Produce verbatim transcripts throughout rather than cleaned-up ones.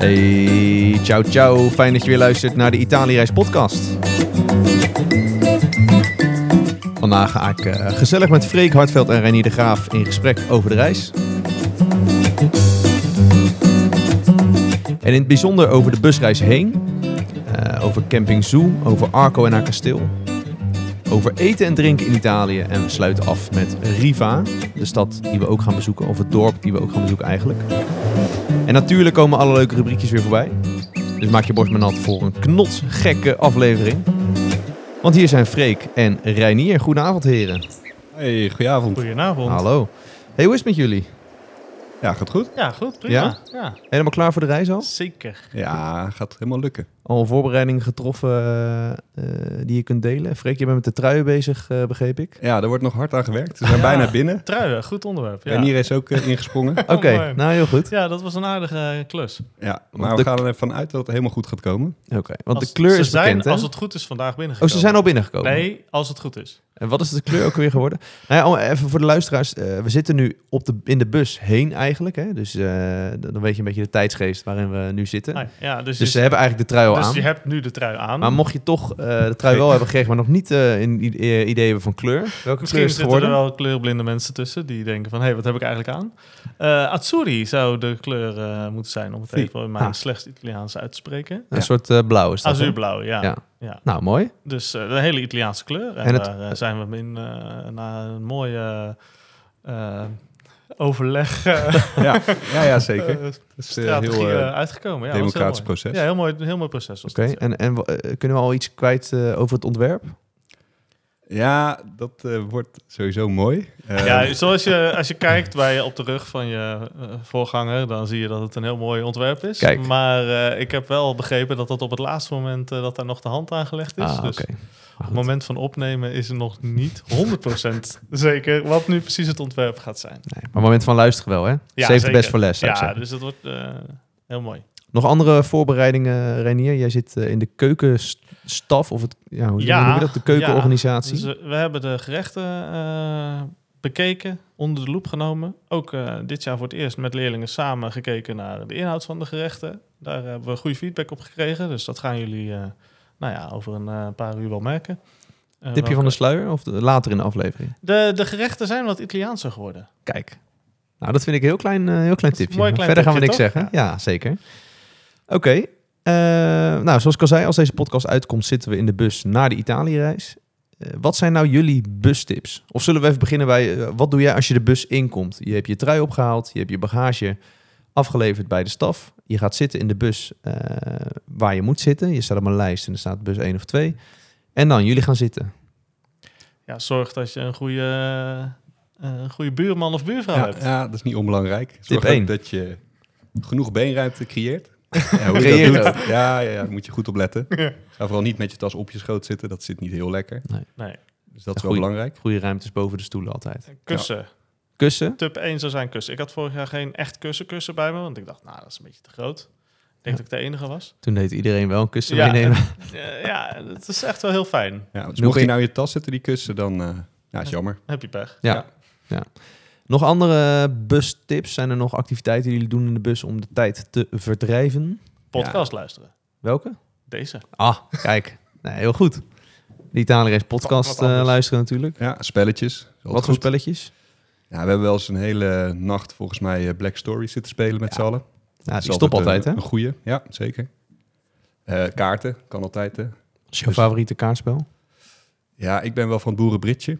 Hey, ciao ciao. Fijn dat je weer luistert naar de Italië-reis podcast. Vandaag ga ik uh, gezellig met Freek Hartveld en Reinier de Graaf in gesprek over de reis. En in het bijzonder over de busreis heen. Uh, over Camping Zoo, over Arco en haar kasteel. Over eten en drinken in Italië. En we sluiten af met Riva, de stad die we ook gaan bezoeken. Of het dorp die we ook gaan bezoeken eigenlijk. En natuurlijk komen alle leuke rubriekjes weer voorbij. Dus maak je borst maar nat voor een knotsgekke aflevering. Want hier zijn Freek en Reinier. Goedenavond, heren. Hey, goedenavond. Goedenavond. Hallo. Hey, hoe is het met jullie? Ja, gaat goed? Ja, goed. Prima. Ja? Ja? Helemaal klaar voor de reis al? Zeker. Ja, gaat helemaal lukken. Al voorbereidingen getroffen uh, uh, die je kunt delen? Freek, je bent met de truien bezig, uh, begreep ik. Ja, er wordt nog hard aan gewerkt. We zijn Ja, bijna binnen. Truien, goed onderwerp. Ja. En hier is ook uh, ingesprongen. Oké, okay, oh, nou heel goed. Ja, dat was een aardige klus. Ja, maar de... we gaan ervan uit dat het helemaal goed gaat komen. Oké, okay, want als, de kleur ze is zijn, bekend, hè? Als het goed is, vandaag binnengekomen. Oh, ze zijn al binnengekomen? Nee, als het goed is. En wat is de kleur ook weer geworden? Nou ja, even voor de luisteraars. Uh, we zitten nu op de, in de bus heen eigenlijk. Hè? Dus uh, dan weet je een beetje de tijdsgeest waarin we nu zitten. Ah, ja, dus dus je, ze hebben eigenlijk de trui al dus aan. Dus je hebt nu de trui aan. Maar mocht je toch uh, de trui wel hebben gekregen, maar nog niet uh, een idee hebben van kleur. Welke Misschien kleur is het zitten geworden? er wel kleurblinde mensen tussen die denken van... hé, hey, wat heb ik eigenlijk aan? Uh, Azzurri zou de kleur uh, moeten zijn, om het Zie. even in mijn ah. slechts Italiaans uit te spreken. Een Ja. soort uh, blauw is dat. Azuurblauw, ja. ja. ja. Nou, mooi. Dus uh, een hele Italiaanse kleur. En, En het, daar uh, zijn we in uh, na een mooie uh, overleg uh, ja. ja, ja, zeker. uh, Het is strategie heel uh, uh, uitgekomen. Ja, democratisch proces. proces. Ja, heel mooi, heel mooi proces. Oké, okay. en, en uh, kunnen we al iets kwijt uh, over het ontwerp? Ja, dat uh, wordt sowieso mooi. Uh, Ja, zoals je, als je kijkt bij, op de rug van je uh, voorganger, dan zie je dat het een heel mooi ontwerp is. Kijk. Maar uh, ik heb wel begrepen dat dat op het laatste moment uh, dat daar nog de hand aan gelegd is. Ah, dus okay. op het moment van opnemen is er nog niet honderd procent zeker wat nu precies het ontwerp gaat zijn. Nee, maar het moment van luisteren wel, hè? Ja, Save the best zeker. for last, zou ik Ja, zeggen. dus dat wordt uh, heel mooi. Nog andere voorbereidingen, Reinier? Jij zit uh, in de keukenstaf, of het, ja, hoe Ja, noem je dat? De keukenorganisatie? Ja, dus, uh, we hebben de gerechten uh, bekeken, onder de loep genomen. Ook uh, dit jaar voor het eerst met leerlingen samen gekeken naar de inhoud van de gerechten. Daar hebben we goede feedback op gekregen. Dus dat gaan jullie uh, nou ja, over een uh, paar uur wel merken. Uh, Tipje welke... van de sluier of de, later in de aflevering? De, de gerechten zijn wat Italiaanser geworden. Kijk, nou dat vind ik een heel klein, uh, heel klein tipje. Mooi klein Verder gaan we tipje, niks toch? zeggen. Ja, ja zeker. Oké. Okay. Uh, nou, zoals ik al zei, als deze podcast uitkomt, zitten we in de bus naar de Italië-reis. Uh, wat zijn nou jullie bustips? Of zullen we even beginnen bij, uh, wat doe jij als je de bus inkomt? Je hebt je trui opgehaald, je hebt je bagage afgeleverd bij de staf. Je gaat zitten in de bus uh, waar je moet zitten. Je staat op een lijst en er staat bus één of twee. En dan, jullie gaan zitten. Ja, zorg dat je een goede, uh, een goede buurman of buurvrouw ja, hebt. ja, dat is niet onbelangrijk. Zorg Tip één. ook dat je genoeg beenruimte creëert. Ja, hoe je Creëert dat ook. doet, ja, ja, ja, daar moet je goed op letten. Ja. Ga vooral niet met je tas op je schoot zitten. Dat zit niet heel lekker. Nee. Nee. Dus dat is Ja, wel goeie. belangrijk. Goede ruimtes boven de stoelen altijd. Kussen. Kussen? Tip één zou zijn kussen. Ik had vorig jaar geen echt kussen kussen bij me, want ik dacht, nou, dat is een beetje te groot. Ik denk Ja. dat ik de enige was. Toen deed iedereen wel een kussen Ja, meenemen. Uh, ja, het is echt wel heel fijn. Ja, dus Nog mocht je een- nou in je tas zitten, die kussen, dan uh, ja, is jammer. Heb je pech. Ja. Ja. ja. Nog andere bustips? Zijn er nog activiteiten die jullie doen in de bus om de tijd te verdrijven? Podcast luisteren. Welke? Deze. Ah, kijk. Nee, heel goed. De Italië-reis podcast Wat- wat anders. uh, luisteren natuurlijk. Ja, spelletjes. Altijd Wat voor goed. spelletjes? Ja, we hebben wel eens een hele nacht volgens mij uh, Black Story zitten spelen met Ja. z'n allen. Ja, Dat die is stopt altijd, een, hè? Een goeie, ja, zeker. Uh, kaarten, kan altijd. Hè. Wat is jouw favoriete kaartspel? Ja, ik ben wel van het boerenbritje.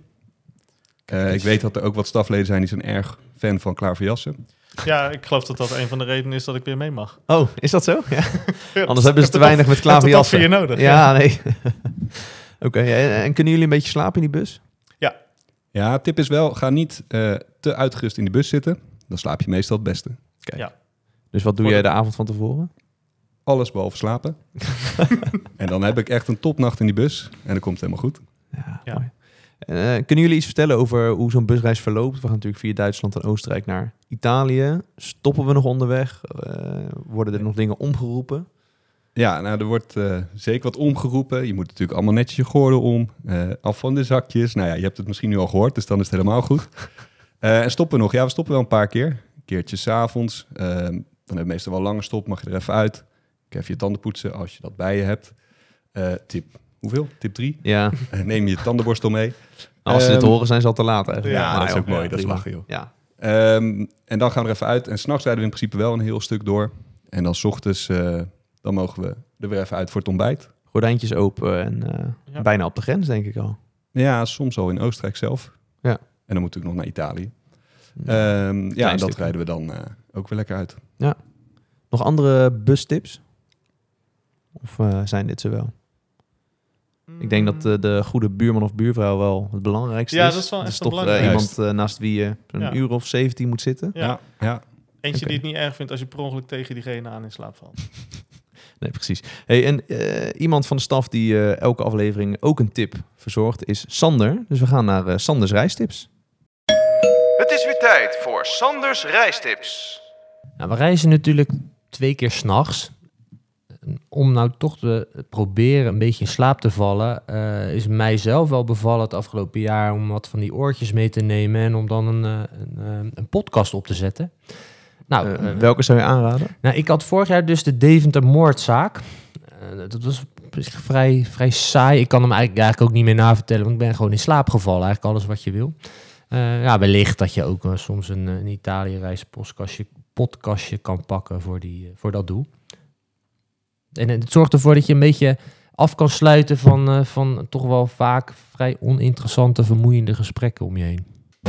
Uh, ik weet dat er ook wat stafleden zijn die zijn erg fan van klaverjassen. Ja, ik geloof dat dat een van de redenen is dat ik weer mee mag. Oh, is dat zo? Ja. Ja, Anders hebben ze te heb weinig toch- met klaverjassen. heb je nodig. Ja, nee. Oké, okay, en, en kunnen jullie een beetje slapen in die bus? Ja, tip is wel, ga niet uh, te uitgerust in de bus zitten. Dan slaap je meestal het beste. Kijk. Ja. Dus wat doe Voor jij de- de avond van tevoren? Alles behalve slapen. En dan heb ik echt een topnacht in die bus. En dan komt het helemaal goed. Ja, Ja. mooi. Uh, kunnen jullie iets vertellen over hoe zo'n busreis verloopt? We gaan natuurlijk via Duitsland en Oostenrijk naar Italië. Stoppen we nog onderweg? Uh, worden er nog dingen omgeroepen? Ja, nou, er wordt uh, zeker wat omgeroepen. Je moet natuurlijk allemaal netjes je gordel om. Uh, af van de zakjes. Nou ja, je hebt het misschien nu al gehoord, dus dan is het helemaal goed. Uh, en stoppen we nog? Ja, we stoppen wel een paar keer. Een keertje 's avonds. Uh, Dan heb je meestal wel een lange stop, mag je er even uit. Even je tanden poetsen als je dat bij je hebt. Uh, tip, hoeveel? Tip drie. Ja. Uh, neem je tandenborstel mee. Als ze um, dit horen, zijn ze al te laat eigenlijk. Ja, ja dat is joh, ook mooi. ja, Dat is prima. lachen, joh. Ja. Um, en dan gaan we er even uit. En s'nachts rijden we in principe wel een heel stuk door. En dan 's ochtends, uh, dan mogen we er weer even uit voor het ontbijt. Gordijntjes open en uh, ja. bijna op de grens, denk ik al. Ja, soms al in Oostenrijk zelf. Ja. En dan moet ik nog naar Italië. Ja, um, ja en dat rijden we dan uh, ook weer lekker uit. Ja. Nog andere bustips? Of uh, zijn dit ze wel? Mm. Ik denk dat uh, de goede buurman of buurvrouw wel het belangrijkste ja, is. Dat is wel echt is toch belangrijk. uh, iemand uh, naast wie je een ja. uur of zeventien moet zitten. Ja. Ja, ja. Eentje okay. die het niet erg vindt als je per ongeluk tegen diegene aan in slaap valt. Nee, precies. Hey, en uh, iemand van de staf die uh, elke aflevering ook een tip verzorgt is Sander. Dus we gaan naar uh, Sanders reistips. Het is weer tijd voor Sanders reistips. Nou, we reizen natuurlijk twee keer 's nachts. Om nou toch te proberen een beetje in slaap te vallen, uh, is mijzelf wel bevallen het afgelopen jaar om wat van die oortjes mee te nemen en om dan een, een, een podcast op te zetten. Nou, uh, uh, welke zou je aanraden? Nou, ik had vorig jaar dus de Deventer moordzaak. Uh, dat was vrij, vrij saai. Ik kan hem eigenlijk, eigenlijk ook niet meer navertellen, want ik ben gewoon in slaap gevallen. Eigenlijk alles wat je wil. Uh, ja, wellicht dat je ook uh, soms een, een Italië-reis podcastje, podcastje kan pakken voor, die, uh, voor dat doel. En het zorgt ervoor dat je een beetje af kan sluiten van, uh, van toch wel vaak vrij oninteressante, vermoeiende gesprekken om je heen.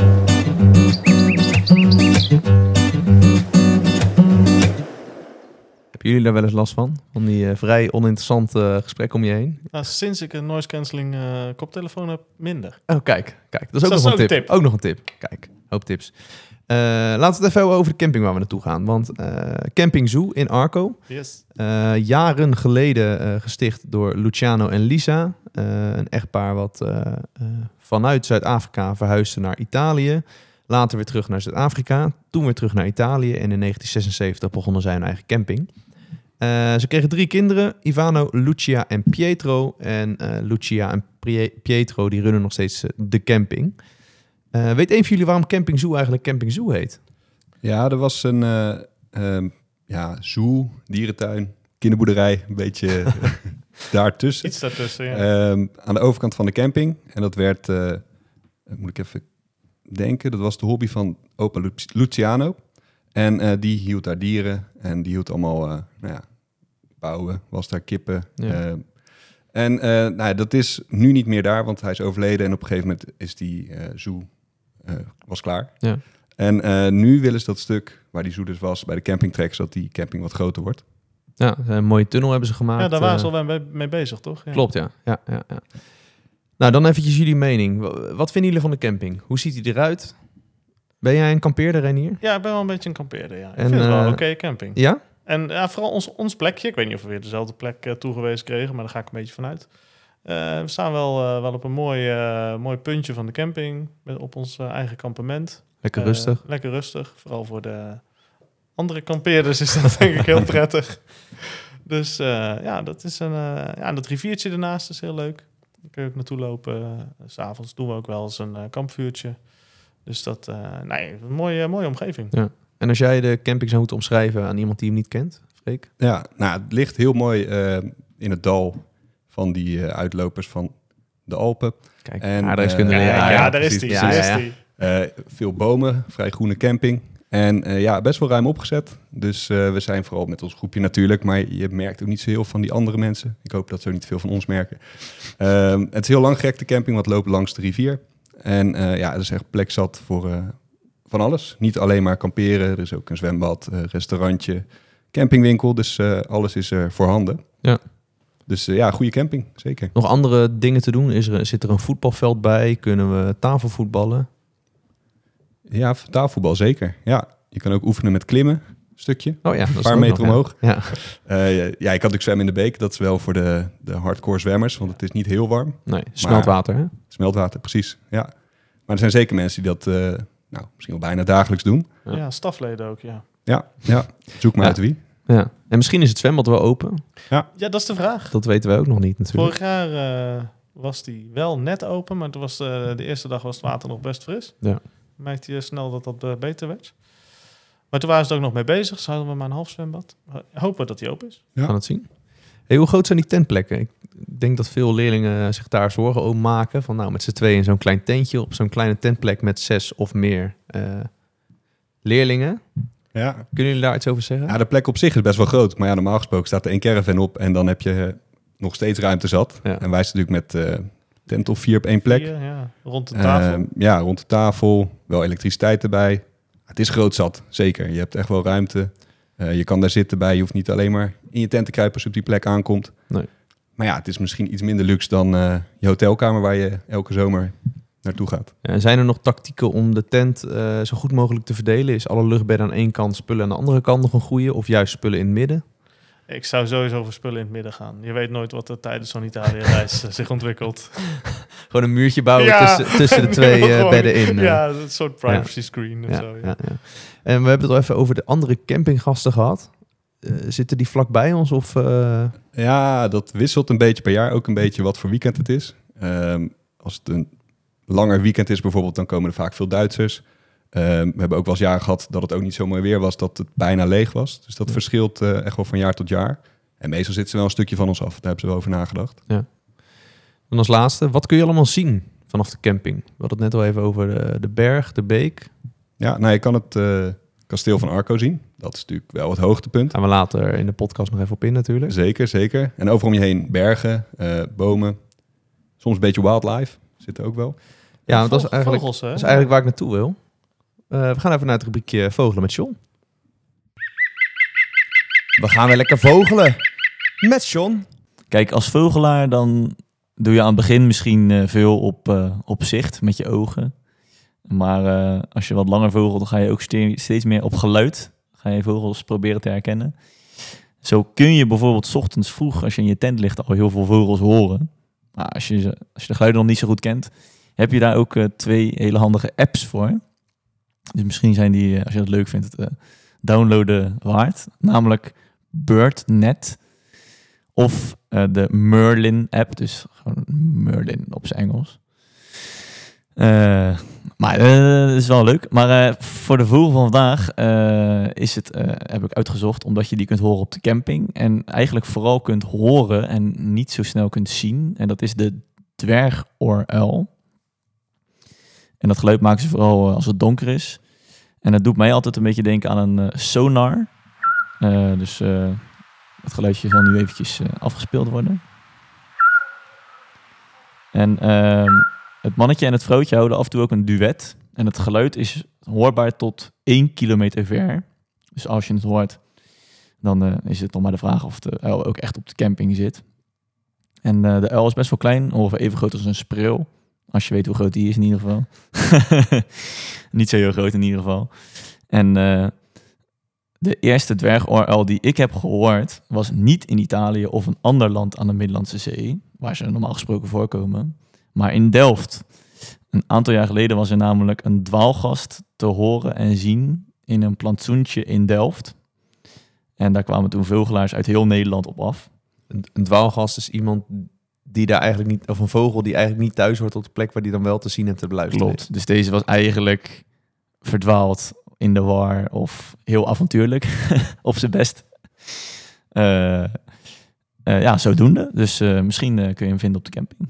Hebben jullie daar wel eens last van? Van die uh, vrij oninteressante uh, gesprekken om je heen? Nou, sinds ik een noise cancelling uh, koptelefoon heb, minder. Oh, kijk. kijk. Dat is ook dus nog dat een is tip. tip. Ook nog een tip. Kijk, hoop tips. Uh, laten we het even hebben over de camping waar we naartoe gaan. Want uh, Camping Zoo in Arco. Yes. Uh, jaren geleden uh, gesticht door Luciano en Lisa. Uh, een echtpaar wat uh, uh, vanuit Zuid-Afrika verhuisde naar Italië. Later weer terug naar Zuid-Afrika. Toen weer terug naar Italië. En in negentien zesenzeventig begonnen zij hun eigen camping. Uh, ze kregen drie kinderen. Ivano, Lucia en Pietro. En uh, Lucia en Pietro die runnen nog steeds uh, de camping. Uh, weet een van jullie waarom Camping Zoo eigenlijk Camping Zoo heet? Ja, er was een uh, uh, ja, zoo, dierentuin, kinderboerderij, een beetje daartussen. Iets daartussen, ja. Uh, aan de overkant van de camping. En dat werd, uh, moet ik even denken, dat was de hobby van opa Lu- Luciano. En uh, die hield daar dieren en die hield allemaal, uh, nou ja, bouwen, was daar kippen. Ja. Uh, en uh, nou ja, dat is nu niet meer daar, want hij is overleden en op een gegeven moment is die uh, zoo uh, was klaar. Ja. En uh, nu willen ze dat stuk waar die zoo dus was, bij de campingtrek, zodat die camping wat groter wordt. Ja, een mooie tunnel hebben ze gemaakt. Ja, daar waren uh, ze al mee, mee bezig, toch? Ja. Klopt, ja. Ja, ja, ja. Nou, dan eventjes jullie mening. Wat vinden jullie van de camping? Hoe ziet hij eruit? Ben jij een kampeerder, Renier? Ja, ik ben wel een beetje een kampeerder, ja. Ik En, vind het wel uh, een oké camping. Ja? En ja, vooral ons, ons plekje. Ik weet niet of we weer dezelfde plek uh, toegewezen kregen, maar daar ga ik een beetje vanuit. Uh, we staan wel, uh, wel op een mooi, uh, mooi puntje van de camping, met, op ons uh, eigen kampement. Lekker Uh, rustig. Lekker rustig. Vooral voor de andere kampeerders is dat denk ik heel prettig. Dus uh, ja, dat is een, uh, ja, dat riviertje ernaast is heel leuk. Daar kun je ook naartoe lopen. Uh, 's avonds doen we ook wel eens een uh, kampvuurtje. Dus dat, uh, nee, een mooie, mooie omgeving. Ja. En als jij de camping zou moeten omschrijven aan iemand die hem niet kent, Freek? Ja, nou, het ligt heel mooi uh, in het dal van die uh, uitlopers van de Alpen. Kijk, En, aardrijkskunde. uh, Ja, leer ja, ik, ja, hè? daar is precies, die. Ja, daar ja, is ja. die. Uh, veel bomen, vrij groene camping. En uh, ja, best wel ruim opgezet. Dus uh, we zijn vooral met ons groepje natuurlijk. Maar je merkt ook niet zo heel veel van die andere mensen. Ik hoop dat ze ook niet veel van ons merken. Um, het is heel langgerekte camping, wat loopt langs de rivier. En uh, ja, er is echt plek zat voor uh, van alles. Niet alleen maar kamperen. Er is ook een zwembad, uh, restaurantje, campingwinkel. Dus uh, alles is er voorhanden. Ja. Dus uh, ja, goede camping, zeker. Nog andere dingen te doen? Is er, zit er een voetbalveld bij? Kunnen we tafelvoetballen? Ja, tafelvoetbal zeker. Ja, je kan ook oefenen met klimmen, een stukje. Oh ja, dat is Een paar ook meter nog, omhoog. Ja. Uh, ja, ja, ik had ook zwemmen in de beek. Dat is wel voor de, de hardcore zwemmers, want het is niet heel warm. Nee, smeltwater, hè? Smeltwater, precies. Ja. Maar er zijn zeker mensen die dat uh, nou, misschien wel bijna dagelijks doen. Ja. Ja, stafleden ook, ja. Ja, ja. Zoek maar Ja. uit wie. Ja. En misschien is het zwembad wel open. Ja, dat is de vraag. Dat weten wij ook nog niet natuurlijk. Vorig jaar uh, was die wel net open, maar toen was uh, de eerste dag was het water nog best fris. Ja. Merkte je snel dat dat uh, beter werd. Maar toen waren ze er ook nog mee bezig. Ze hadden we maar een half zwembad. Hopen dat die open is. Ja. Gaan het zien. Hey, hoe groot zijn die tentplekken? Ik denk dat veel leerlingen zich daar zorgen over maken. Van nou, met z'n tweeën in zo'n klein tentje op zo'n kleine tentplek met zes of meer uh, leerlingen. Ja. Kunnen jullie daar iets over zeggen? ja, de plek op zich is best wel groot. Maar ja, normaal gesproken staat er één caravan op en dan heb je nog steeds ruimte zat. Ja. En wij zitten natuurlijk met uh, tent of vier op één plek. Vier, ja, rond de tafel. Uh, ja, rond de tafel. Wel elektriciteit erbij. Het is groot zat, zeker. Je hebt echt wel ruimte. Uh, je kan daar zitten bij. Je hoeft niet alleen maar in je tent te kruipen als je op die plek aankomt. Nee. Maar ja, het is misschien iets minder luxe dan uh, je hotelkamer waar je elke zomer naartoe gaat. Ja, zijn er nog tactieken om de tent uh, zo goed mogelijk te verdelen? Is alle luchtbedden aan één kant, spullen aan de andere kant nog een goede? Of juist spullen in het midden? Ik zou sowieso voor spullen in het midden gaan. Je weet nooit wat er tijdens zo'n Italië-reis uh, zich ontwikkelt. Gewoon een muurtje bouwen Ja. tussen, tussen de twee uh, Gewoon, bedden in. Uh. Ja, een soort privacy screen of Ja, zo. Ja. ja, ja. En we hebben het al even over de andere campinggasten gehad. Uh, zitten die vlakbij ons? Of, uh... Ja, dat wisselt een beetje per jaar. Ook een beetje wat voor weekend het is. Um, als het een langer weekend is bijvoorbeeld, dan komen er vaak veel Duitsers. Um, we hebben ook wel eens jaren gehad dat het ook niet zo mooi weer was, dat het bijna leeg was. Dus dat ja. verschilt uh, echt wel van jaar tot jaar. En meestal zitten ze wel een stukje van ons af. Daar hebben ze wel over nagedacht. Ja. En als laatste, wat kun je allemaal zien vanaf de camping? We hadden het net al even over de, de berg, de beek. Ja, nou, je kan het uh, kasteel van Arco zien. Dat is natuurlijk wel het hoogtepunt. Gaan we later in de podcast nog even op in natuurlijk. Zeker, zeker. En over om je heen bergen, uh, bomen. Soms een beetje wildlife. Zit er ook wel. Ja, want dat is eigenlijk, Vogels, hè? dat is eigenlijk waar ik naartoe wil. Uh, we gaan even naar het rubriekje vogelen met John. We gaan weer lekker vogelen met John. Kijk, als vogelaar dan doe je aan het begin misschien uh, veel op, uh, op zicht met je ogen. Maar uh, als je wat langer vogelt, dan ga je ook ste- steeds meer op geluid. Ga je vogels proberen te herkennen. Zo kun je bijvoorbeeld 's ochtends vroeg, als je in je tent ligt, al heel veel vogels horen. Maar als je, als je de geluiden nog niet zo goed kent, heb je daar ook uh, twee hele handige apps voor. Dus misschien zijn die, uh, als je dat leuk vindt, het uh, downloaden waard. Namelijk BirdNet of uh, de Merlin-app. Dus gewoon Merlin op zijn Engels. Uh, maar uh, dat is wel leuk. Maar uh, voor de vogel van vandaag uh, is het, uh, heb ik uitgezocht, omdat je die kunt horen op de camping. En eigenlijk vooral kunt horen en niet zo snel kunt zien. En dat is de dwergoruil. En dat geluid maken ze vooral uh, als het donker is. En dat doet mij altijd een beetje denken aan een uh, sonar. Uh, dus uh, het geluidje zal nu eventjes uh, afgespeeld worden. En uh, het mannetje en het vrouwtje houden af en toe ook een duet. En het geluid is hoorbaar tot één kilometer ver. Dus als je het hoort, dan uh, is het nog maar de vraag of de uil ook echt op de camping zit. En uh, de uil is best wel klein, ongeveer even groot als een spreeuw. Als je weet hoe groot die is in ieder geval. Niet zo heel groot in ieder geval. En uh, de eerste dwergoruil die ik heb gehoord was niet in Italië of een ander land aan de Middellandse Zee, waar ze normaal gesproken voorkomen, maar in Delft. Een aantal jaar geleden was er namelijk een dwaalgast te horen en zien in een plantsoentje in Delft. En daar kwamen toen vogelaars uit heel Nederland op af. Een, een dwaalgast is iemand die daar eigenlijk niet, of een vogel die eigenlijk niet thuis hoort op de plek waar die dan wel te zien en te beluisteren Klopt. is. Dus deze was eigenlijk verdwaald, in de war of heel avontuurlijk op zijn best. Uh, uh, ja, zodoende. Dus uh, misschien uh, kun je hem vinden op de camping.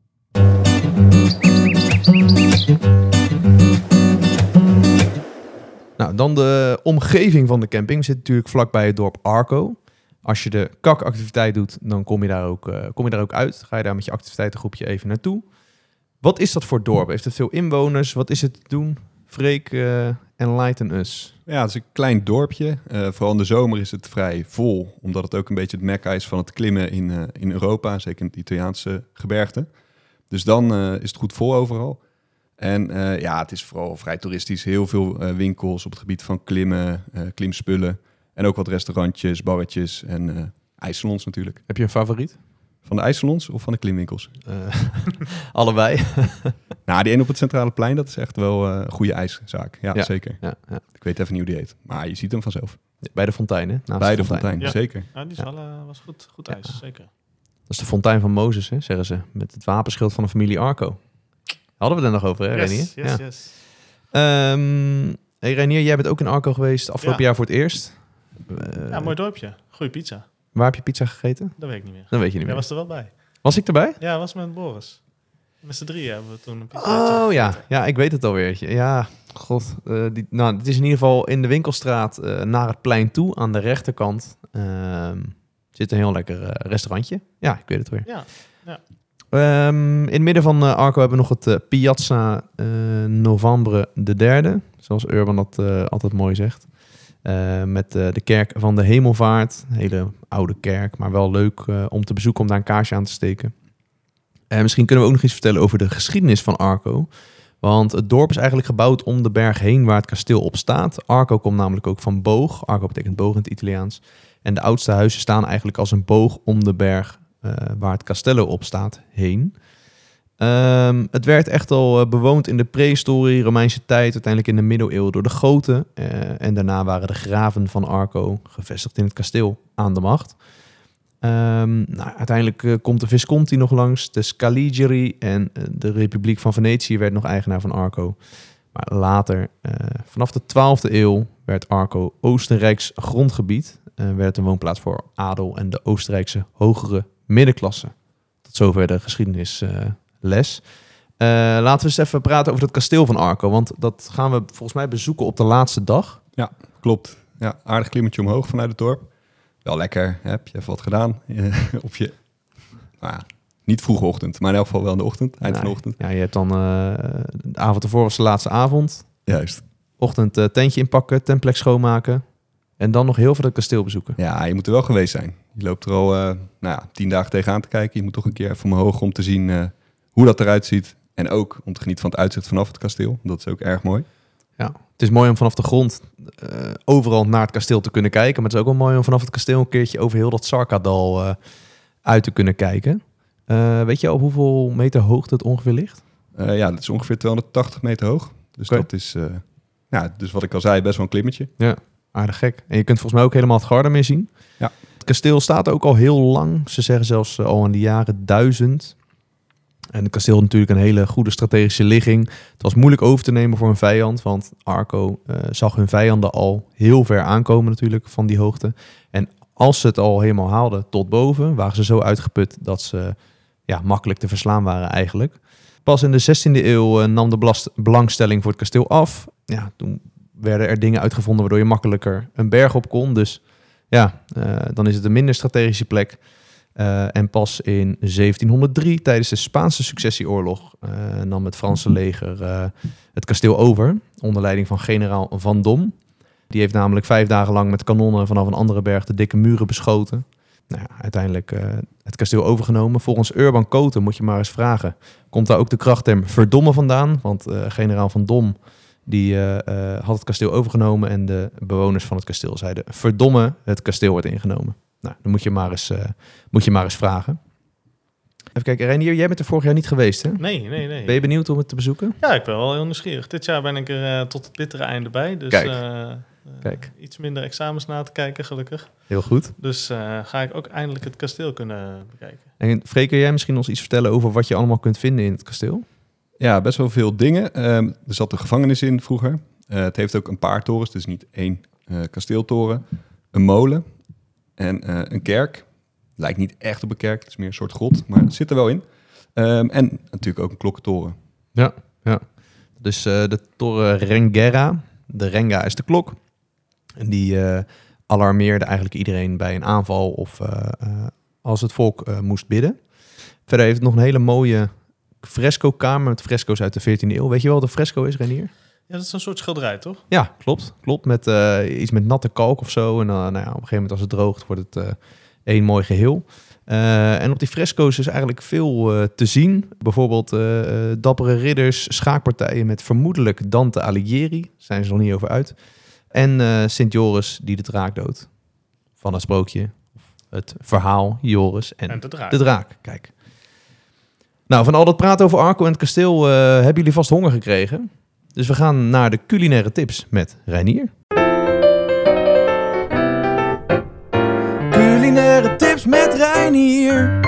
Nou, dan de omgeving van de camping. We zitten natuurlijk vlakbij het dorp Arco. Als je de kakactiviteit doet, dan kom je daar ook, uh, kom je daar ook uit. Ga je daar met je activiteitengroepje even naartoe. Wat is dat voor dorp? Heeft het veel inwoners? Wat is het te doen? Freek, uh, enlighten us. Ja, het is een klein dorpje. Uh, vooral in de zomer is het vrij vol, omdat het ook een beetje het mekka is van het klimmen in, uh, in Europa, zeker in het Italiaanse gebergte. Dus dan uh, is het goed vol overal. En uh, ja, het is vooral vrij toeristisch. Heel veel uh, winkels op het gebied van klimmen, uh, klimspullen. En ook wat restaurantjes, barretjes en uh, ijssalons natuurlijk. Heb je een favoriet? Van de ijssalons of van de klimwinkels? Uh, allebei. Nou, die ene op het Centrale Plein, dat is echt wel uh, een goede ijszaak. Ja, Ja. zeker. Ja, ja. Ik weet even niet hoe die heet. Maar je ziet hem vanzelf. Bij de fontein, hè? Naast Bij de fontein, Ja. zeker. Ja, die is wel, uh, was goed, goed ijs, Ja. zeker. Dat is de fontein van Mozes, hè, zeggen ze. Met het wapenschild van de familie Arco. Hadden we het er nog over, hè, Yes, Renier? yes, Ja. yes. Um, Hey Reinier, jij bent ook in Arco geweest afgelopen Ja. jaar voor het eerst. Uh, Ja, mooi dorpje. Goeie pizza. Waar heb je pizza gegeten? Dat weet ik niet meer. Dat weet je niet Jij meer. was er wel bij. Was ik erbij? Ja, was met Boris. Met z'n drieën hebben we toen een pizza. Oh ja, ja, ik weet het alweer. Ja, god. Uh, die, nou, het is in ieder geval in de winkelstraat uh, naar het plein toe, aan de rechterkant. Uh, zit een heel lekker uh, restaurantje. Ja, ik weet het alweer. Ja, ja. Um, in het midden van uh, Arco hebben we nog het uh, Piazza uh, Novembre de derde. Zoals Urban dat uh, altijd mooi zegt. Uh, met uh, de kerk van de Hemelvaart. Een hele oude kerk, maar wel leuk uh, om te bezoeken, om daar een kaarsje aan te steken. En misschien kunnen we ook nog iets vertellen over de geschiedenis van Arco. Want het dorp is eigenlijk gebouwd om de berg heen waar het kasteel op staat. Arco komt namelijk ook van boog. Arco betekent boog in het Italiaans. En de oudste huizen staan eigenlijk als een boog om de berg uh, waar het castello op staat heen. Um, het werd echt al uh, bewoond in de prehistorie, Romeinse tijd, uiteindelijk in de middeleeuwen door de Goten. Uh, en daarna waren de graven van Arco gevestigd in het kasteel aan de macht. Um, nou, uiteindelijk uh, komt de Visconti nog langs, de Scaligeri en uh, de Republiek van Venetië werd nog eigenaar van Arco. Maar later, uh, vanaf de twaalfde eeuw, werd Arco Oostenrijks grondgebied. Uh, werd het een woonplaats voor adel en de Oostenrijkse hogere middenklasse. Tot zover de geschiedenisles. Uh, uh, laten we eens even praten over het kasteel van Arco, want dat gaan we volgens mij bezoeken op de laatste dag. Ja, klopt. Ja, aardig klimmetje omhoog vanuit het dorp. Wel lekker, heb je even wat gedaan op je, nou ja, niet vroege ochtend, maar in elk geval wel in de ochtend, eind Nee. van de ochtend. Ja, je hebt dan uh, de avond ervoor was de laatste avond. Juist. Ochtend uh, tentje inpakken, tentplek schoonmaken en dan nog heel veel het kasteel bezoeken. Ja, je moet er wel geweest zijn. Je loopt er al uh, nou ja, tien dagen tegenaan te kijken. Je moet toch een keer even omhoog om te zien uh, hoe dat eruit ziet. En ook om te genieten van het uitzicht vanaf het kasteel. Dat is ook erg mooi. Ja, het is mooi om vanaf de grond uh, overal naar het kasteel te kunnen kijken. Maar het is ook wel mooi om vanaf het kasteel een keertje over heel dat Sarkadal uh, uit te kunnen kijken. Uh, weet je op hoeveel meter hoogte het ongeveer ligt? Uh, ja, dat is ongeveer tweehonderdtachtig meter hoog. Dus okay. dat is, uh, ja, dus wat ik al zei, best wel een klimmetje. Ja, aardig gek. En je kunt volgens mij ook helemaal het Gardameer zien. Ja. Het kasteel staat ook al heel lang. Ze zeggen zelfs uh, al in de jaren duizend. En het kasteel had natuurlijk een hele goede strategische ligging. Het was moeilijk over te nemen voor een vijand, want Arco uh, zag hun vijanden al heel ver aankomen natuurlijk van die hoogte. En als ze het al helemaal haalden tot boven, waren ze zo uitgeput dat ze ja, makkelijk te verslaan waren eigenlijk. Pas in de zestiende eeuw uh, nam de belast- belangstelling voor het kasteel af. Ja, toen werden er dingen uitgevonden waardoor je makkelijker een berg op kon. Dus ja, uh, dan is het een minder strategische plek. Uh, en pas in zeventienhonderddrie, tijdens de Spaanse successieoorlog, uh, nam het Franse leger uh, het kasteel over, onder leiding van generaal Vendôme. Die heeft namelijk vijf dagen lang met kanonnen vanaf een andere berg de dikke muren beschoten. Nou ja, uiteindelijk uh, het kasteel overgenomen. Volgens Urban Koten, moet je maar eens vragen, komt daar ook de krachtterm verdomme vandaan. Want uh, generaal Vendôme die uh, uh, had het kasteel overgenomen en de bewoners van het kasteel zeiden: verdomme, het kasteel wordt ingenomen. Nou, dan moet je maar eens, uh, moet je maar eens vragen. Even kijken, Reinier, jij bent er vorig jaar niet geweest, hè? Nee, nee, nee. Ben je benieuwd om het te bezoeken? Ja, ik ben wel heel nieuwsgierig. Dit jaar ben ik er uh, tot het bittere einde bij. Dus Kijk. Uh, uh, Kijk. iets minder examens na te kijken, gelukkig. Heel goed. Dus uh, ga ik ook eindelijk het kasteel kunnen bekijken. En Freek, kun jij misschien ons iets vertellen over wat je allemaal kunt vinden in het kasteel? Ja, best wel veel dingen. Um, er zat een gevangenis in vroeger. Uh, het heeft ook een paar torens, dus niet één uh, kasteeltoren. Een molen en uh, een kerk. Lijkt niet echt op een kerk, het is meer een soort grot, maar het zit er wel in. Um, en natuurlijk ook een klokkentoren. Ja, ja. Dus uh, de toren Renguera. De Renga is de klok. En die uh, alarmeerde eigenlijk iedereen bij een aanval of uh, uh, als het volk uh, moest bidden. Verder heeft het nog een hele mooie fresco-kamer met fresco's uit de veertiende eeuw. Weet je wel wat een fresco is, Reinier? Ja, dat is een soort schilderij, toch? Ja, klopt. Klopt, met uh, iets met natte kalk of zo. En uh, nou ja, op een gegeven moment als het droogt, wordt het uh, één mooi geheel. Uh, en op die fresco's is eigenlijk veel uh, te zien. Bijvoorbeeld uh, uh, dappere ridders, schaakpartijen met vermoedelijk Dante Alighieri. Daar zijn ze nog niet over uit. En uh, Sint Joris die de draak doodt. Van het sprookje. Het verhaal Joris en, En de draak. de draak. Kijk. Nou, van al dat praten over Arco en het kasteel uh, hebben jullie vast honger gekregen. Dus we gaan naar de culinaire tips met Reinier. Culinaire tips met Reinier.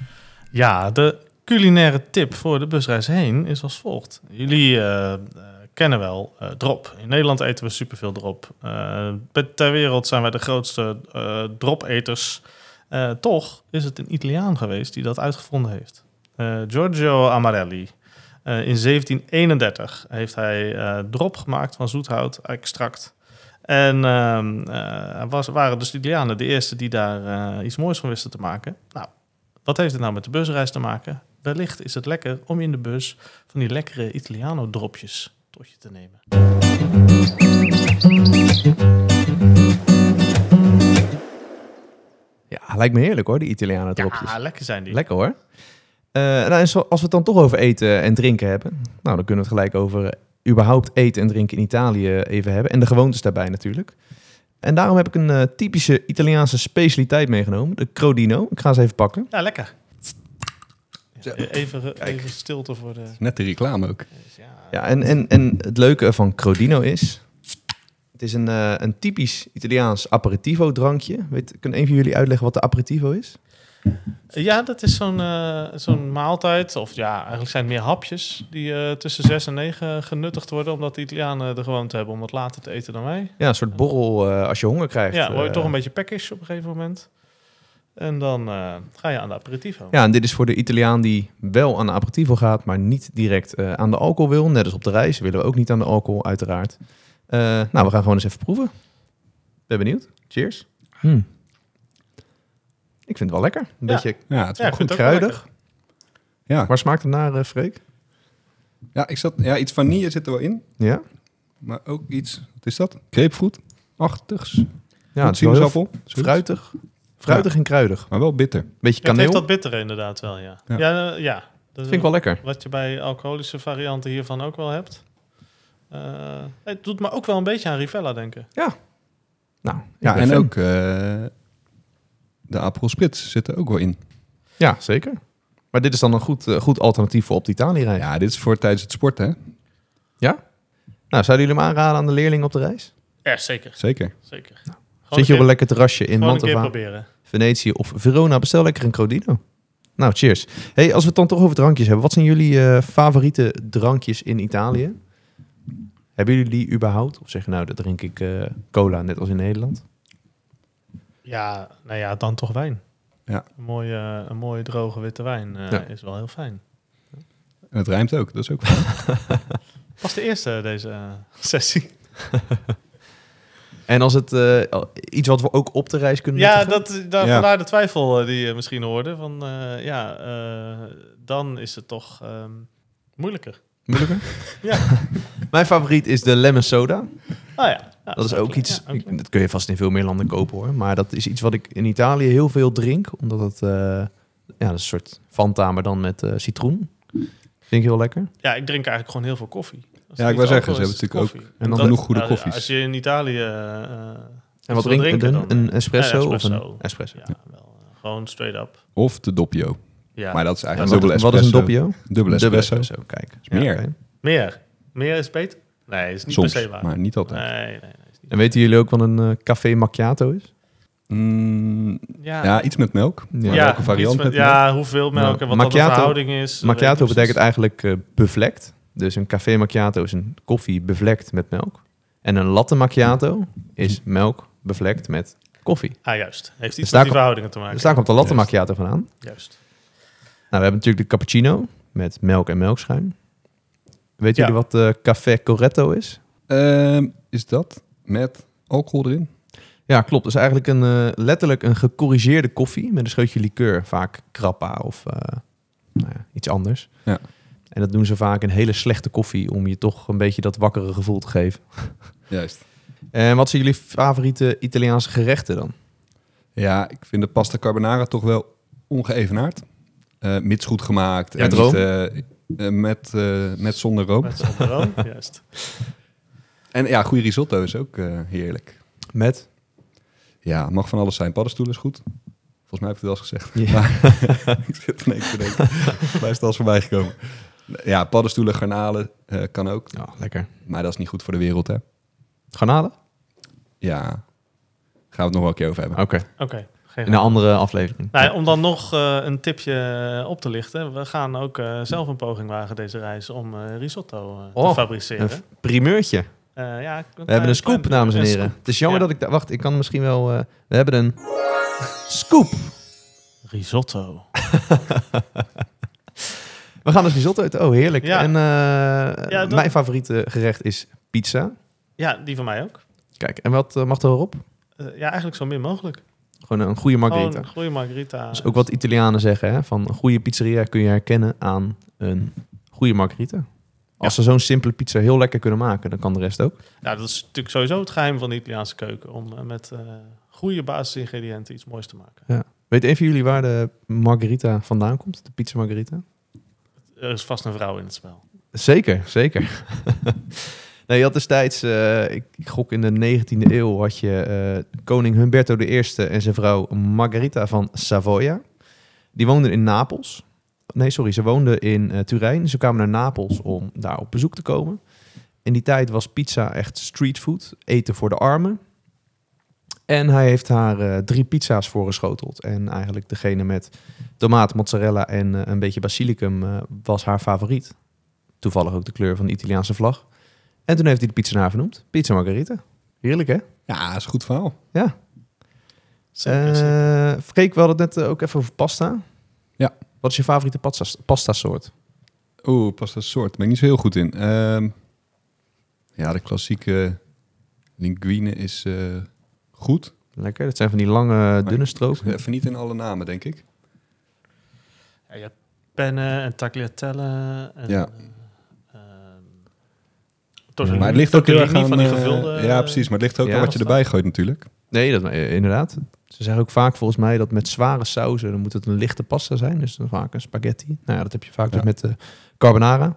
Ja, de culinaire tip voor de busreis heen is als volgt. Jullie uh, kennen wel uh, drop. In Nederland eten we superveel drop. Uh, ter wereld zijn wij de grootste uh, dropeters. Uh, toch is het een Italiaan geweest die dat uitgevonden heeft. Uh, Giorgio Amarelli. Uh, in zeventien eenendertig heeft hij uh, drop gemaakt van zoethout-extract. En uh, uh, was, waren dus de Italianen de eerste die daar uh, iets moois van wisten te maken. Nou, wat heeft het nou met de busreis te maken? Wellicht is het lekker om in de bus van die lekkere Italiano-dropjes tot je te nemen. Ja, lijkt me heerlijk hoor, die Italianen dropjes. Ja, lekker zijn die. Lekker hoor. Uh, nou, en zo, als we het dan toch over eten en drinken hebben, nou, dan kunnen we het gelijk over uh, überhaupt eten en drinken in Italië even hebben. En de gewoontes daarbij natuurlijk. En daarom heb ik een uh, typische Italiaanse specialiteit meegenomen, de Crodino. Ik ga ze even pakken. Ja, lekker. Ja, even, even stilte voor de... Net de reclame ook. Ja, ja en, en, en het leuke van Crodino is, het is een, uh, een typisch Italiaans aperitivo drankje. Weet, kan een van jullie uitleggen wat de aperitivo is? Ja, dat is zo'n, uh, zo'n maaltijd, of ja, eigenlijk zijn het meer hapjes die uh, tussen zes en negen genuttigd worden, omdat de Italianen de gewoonte hebben om wat later te eten dan wij. Ja, een soort borrel uh, als je honger krijgt. Ja, word je uh, toch een beetje peckish op een gegeven moment. En dan uh, ga je aan de aperitivo. Ja, en dit is voor de Italiaan die wel aan de aperitivo gaat, maar niet direct uh, aan de alcohol wil. Net als op de reis willen we ook niet aan de alcohol, uiteraard. Uh, nou, we gaan gewoon eens even proeven. Ben benieuwd. Cheers. Hmm. Ik vind het wel lekker. Een Ja. beetje Ja, het is Ja, wel ik vind goed. het ook wel kruidig. Ja. Waar smaakt het naar, uh, Freek? Ja, ik zat, ja, iets vanille zit er wel in. Ja? Maar ook iets, wat is dat? Grapefruit-achtigs. Ja, Ja, het is wel heel sinaasappel. Zoiets. fruitig. Fruitig en kruidig. Maar wel bitter. Beetje Ja, het kaneel. heeft dat bittere inderdaad wel, ja. Ja. Ja, uh, ja. Dat vind ik wel lekker. Wat je bij alcoholische varianten hiervan ook wel hebt. Uh, het doet me ook wel een beetje aan Rivella denken. Nou, ik Ja, ben en fan. ook uh, de Aperol Spritz zit er ook wel in. Ja, zeker. Maar dit is dan een goed, uh, goed alternatief voor op de Italië-reis. Ja, dit is voor tijdens het sporten, hè? Nou, zouden jullie hem aanraden aan de leerlingen op de reis? Ja, zeker. Zeker. zeker. Zit je een op een keer- lekker terrasje in gewoon een keer Mantova, proberen. Venetië of Verona, bestel lekker een Crodino. Nou, cheers. Hey, als we het dan toch over drankjes hebben, wat zijn jullie uh, favoriete drankjes in Italië? Hebben jullie die überhaupt? Of zeg je nou, dat drink ik uh, cola, net als in Nederland? Ja, nou ja, dan toch wijn. Ja. Een mooie, een mooie droge witte wijn uh, Ja. is wel heel fijn. En het rijmt ook, dat is ook fijn. Was de eerste deze uh, sessie. En als het uh, iets wat we ook op de reis kunnen Ja, nuttigen? dat, daar, Ja. vandaar de twijfel uh, die je misschien hoorde. Van, uh, ja, uh, dan is het toch um, moeilijker. Moeilijker? Ja. Mijn favoriet is de lemon soda. Ah ja. Ja, Dat is ook iets, Ja, ook lekker. dat kun je vast in veel meer landen kopen hoor. Maar dat is iets wat ik in Italië heel veel drink. Omdat het, uh, ja, dat is een soort Fanta, maar dan met uh, citroen. Vind ik heel lekker. Ja, ik drink eigenlijk gewoon heel veel koffie. Als Ja, het ik niet wou zeggen, alcohol ze is, hebben is het natuurlijk koffie. En dan dat- genoeg goede nou, koffies. Als je in Italië... Uh, En wat drink je? Een, een espresso, Ja, of espresso. een espresso? Ja, wel, uh, gewoon straight up. Of de doppio. Ja. Maar dat is En eigenlijk wat, een dubbele wat is een espresso. doppio? Dubbele Dubbele espresso. espresso, kijk. Is meer. oké. Meer. Meer is beter? Nee, is niet Soms, per se waar. maar niet altijd. Nee, nee, nee. Is niet En weten jullie ook wat een uh, café macchiato is? Mm, ja, ja, iets met melk. Ja. Maar welke variant iets met, met, ja, hoeveel melk en wat dat de Macchiato- verhouding is. dat weet Macchiato ik betekent precies. eigenlijk uh, bevlekt. Dus een café macchiato is een koffie bevlekt met melk. En een latte macchiato is melk bevlekt met koffie. Ah, juist. Heeft Dus iets daar met die kom- verhoudingen te maken. Dus daar komt de latte Juist. macchiato vandaan. Juist. Nou, we hebben natuurlijk de cappuccino met melk en melkschuim. Weten Ja. jullie wat uh, café corretto is? Ehm, is dat met alcohol erin? Ja, klopt. Het is eigenlijk een, uh, letterlijk een gecorrigeerde koffie met een scheutje liqueur. Vaak grappa of uh, nou ja, iets anders. Ja. En dat doen ze vaak in hele slechte koffie om je toch een beetje dat wakkere gevoel te geven. Juist. En wat zijn jullie favoriete Italiaanse gerechten dan? Ja, ik vind de pasta carbonara toch wel ongeëvenaard. Uh, mits goed gemaakt. Met en room? niet, uh, uh, met, uh, met zonder room. Met zonder room, juist. En ja, goede risotto is ook uh, heerlijk. Met? Ja, mag van alles zijn. Paddenstoelen is goed. Volgens mij heb ik het wel eens gezegd. Ja. Maar ik zit er niks te denken. Mij is het al eens voorbij gekomen. Ja, paddenstoelen, garnalen uh, kan ook. Ja, lekker. Maar dat is niet goed voor de wereld, hè? Garnalen? Ja, gaan we het nog wel een keer over hebben. Oké. Oké, geen Geen In een andere aflevering. Nou, om dan nog uh, een tipje op te lichten. We gaan ook uh, zelf een poging wagen deze reis om uh, risotto uh, Oh, te fabriceren. Een primeurtje. Uh, ja, We hebben een scoop, dames en heren. Het is jammer ja. dat ik... Da- wacht, ik kan misschien wel... Uh, we hebben een scoop. Risotto. We gaan dus risotto eten. Oh, heerlijk. Ja. En uh, ja, dat... mijn favoriete gerecht is pizza. Ja, die van mij ook. Kijk, en wat uh, mag er erop? Uh, ja, eigenlijk zo min mogelijk. Gewoon een goede margarita. Gewoon een goede margarita. Dat is ook wat Italianen zeggen, hè? Van een goede pizzeria kun je herkennen aan een goede margarita. Als ze zo'n simpele pizza heel lekker kunnen maken, dan kan de rest ook. Ja, dat is natuurlijk sowieso het geheim van de Italiaanse keuken. Om uh, met uh, goede basisingrediënten iets moois te maken. Ja. Weet een van jullie waar de margarita vandaan komt? De pizza margarita? Er is vast een vrouw in het spel. Zeker, zeker. Nee, je had destijds, uh, ik, ik gok in de negentiende eeuw, had je uh, koning Humberto de Eerste en zijn vrouw Margherita van Savoia. Die woonden in Napels. Nee, sorry, ze woonden in uh, Turijn. Ze kwamen naar Napels om daar op bezoek te komen. In die tijd was pizza echt streetfood, eten voor de armen. En hij heeft haar uh, drie pizza's voorgeschoteld. En eigenlijk degene met tomaat, mozzarella en uh, een beetje basilicum uh, was haar favoriet. Toevallig ook de kleur van de Italiaanse vlag. En toen heeft hij de pizza naar haar vernoemd. Pizza Margherita. Heerlijk, hè? Ja, dat is een goed verhaal. Ja. Zeker, Uh, zeker. Freek, we hadden het net uh, ook even over pasta. Ja. Wat is je favoriete pasta, pasta soort? Oeh, pasta soort. Ben ik niet zo heel goed in. Um, ja, de klassieke linguine is uh, goed. Lekker. Dat zijn van die lange, dunne stroken. Even niet in alle namen, denk ik. Ja, je hebt penne en tagliatelle. En, Ja. Uh, tortellini. Maar het ligt ook heel erg Tortellini aan... van die uh, gevulde... ja, precies. Maar het ligt ook ja, aan wat je pasta. erbij gooit natuurlijk. Nee, dat, uh, inderdaad. Ze zeggen ook vaak volgens mij dat met zware sauzen, dan moet het een lichte pasta zijn. Dus dan vaak een spaghetti. Nou ja, dat heb je vaak Ja. dus met de carbonara.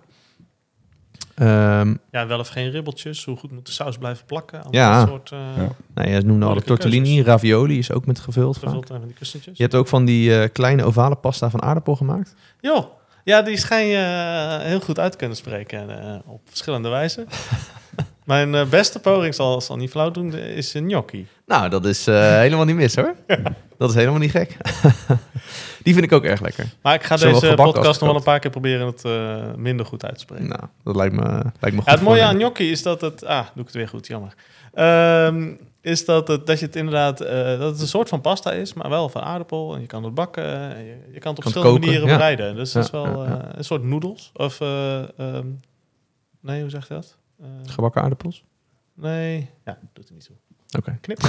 Um, Ja, wel of geen ribbeltjes. Hoe goed moet de saus blijven plakken? Aan Ja. dat soort uh, Ja. nou, je noemde al de Moeilijke tortellini. keuzes. Ravioli is ook met gevuld vaak. gevuld zijn van die kussentjes. Je hebt ook van die uh, kleine ovale pasta van aardappel gemaakt. Jo, ja, die schijn je uh, heel goed uit te kunnen spreken uh, op verschillende wijzen. Mijn uh, beste poging, zal, zal niet flauw doen, is een gnocchi. Nou, dat is uh, helemaal niet mis hoor. Dat is helemaal niet gek. Die vind ik ook erg lekker. Maar ik ga Zowel deze gebakken podcast als nog wel een gekookt. paar keer proberen het uh, minder goed uit te spreken. Nou, dat lijkt me, lijkt me goed. Ja, het mooie voor aan me. gnocchi is dat het... Ah, doe ik het weer goed, jammer. Um, is dat, het, dat je het inderdaad... Uh, dat het een soort van pasta is, maar wel van aardappel. En je kan het bakken. En je, je kan het op Kan het verschillende koken, manieren ja. bereiden. Dus dat is Ja, wel ja, ja. uh, een soort noedels. Of... Uh, um, nee, hoe zeg je dat? Uh, Gebakken aardappels? nee, ja, doet er niet toe. Oké. Okay. Knip.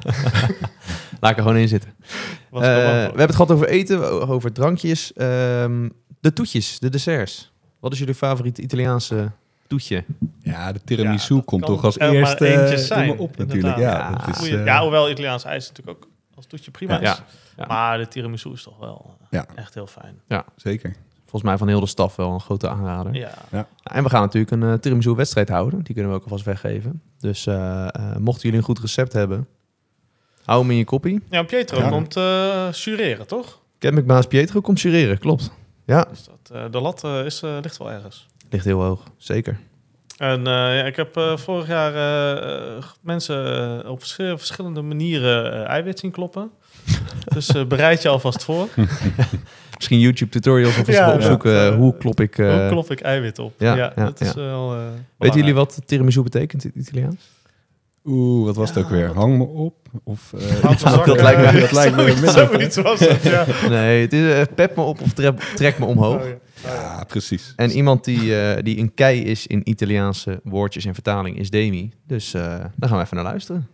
Laat ik er gewoon in zitten. Was Uh, ik we wel bang voor. hebben het gehad over eten, o- over drankjes. Um, de toetjes, de desserts. Wat is jullie favoriete Italiaanse toetje? Ja, de tiramisu Ja, dat komt kan toch als er maar eerste eentje uh, zijn, in me op natuurlijk. inderdaad. Ja, Ja, dat is, Goeie- uh, ja, hoewel Italiaans ijs natuurlijk ook als toetje prima Ja. is. Ja, ja. Maar de tiramisu is toch wel uh, Ja. echt heel fijn. zeker. Volgens mij van heel de staf wel een grote aanrader. Ja. Nou, en we gaan natuurlijk een uh, tiramisu-wedstrijd houden. Die kunnen we ook alvast weggeven. Dus uh, uh, mochten jullie een goed recept hebben, hou hem in je koppie. Ja, Pietro Ja. komt uh, jureren, toch? Campingbaas Pietro komt jureren, klopt. Ja, Dus dat, uh, de lat uh, is, uh, ligt wel ergens. ligt heel hoog, zeker. En uh, ja, ik heb uh, vorig jaar uh, uh, mensen uh, op vers- verschillende manieren uh, eiwit zien kloppen. Dus uh, bereid je alvast voor. Misschien YouTube-tutorials of eens Ja, ja, opzoeken. ja. uh, hoe klop ik... Uh, Hoe klop ik eiwit op? ja, Ja, ja, dat is ja. wel uh, Weten jullie wat tiramisu betekent in het Italiaans? Oeh, wat was het Ja, ook weer? wat- Hang me op? Of, uh, Houd iets me met- zak, dat uh, lijkt me- dat lijkt me zoiets- minder. Zoiets was het, ja. Nee, het is uh, pep me op of trek, trek me omhoog. Oh, ja. Ja, precies. En iemand die, uh, die een kei is in Italiaanse woordjes en vertaling is Demi. Dus uh, daar gaan we even naar luisteren.